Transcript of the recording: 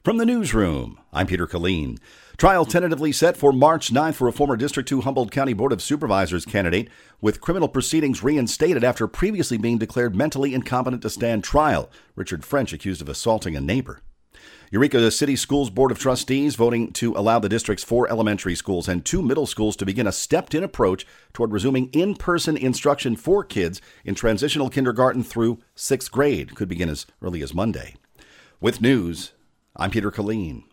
From the newsroom, I'm Peter Killeen. Trial tentatively set for March 9th for a former District 2 Humboldt County Board of Supervisors candidate with criminal proceedings reinstated after previously being declared mentally incompetent to stand trial. Richard French accused of assaulting a neighbor. Eureka City Schools Board of Trustees voting to allow the district's 4 elementary schools and 2 middle schools to begin a stepped-in approach toward resuming in-person instruction for kids in transitional kindergarten through 6th grade. Could begin as early as Monday. With news, I'm Peter Killeen.